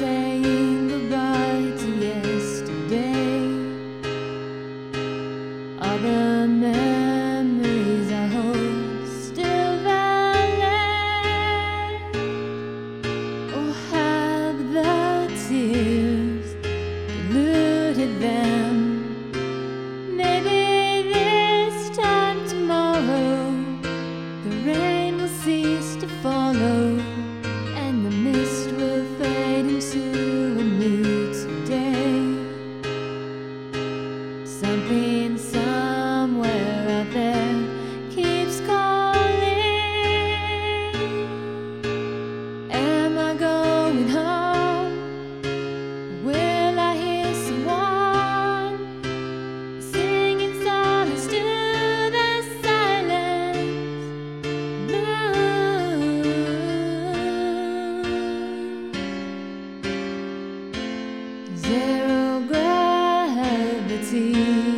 saying goodbye to yesterday. All the memories I hold still valid, or have the tears polluted them? Maybe this time tomorrow the rain will cease to follow, and the mist will fade into a new today. Something somewhere out there keeps calling. Am I going home? Will I hear someone singing songs to the silence? Zero gravity.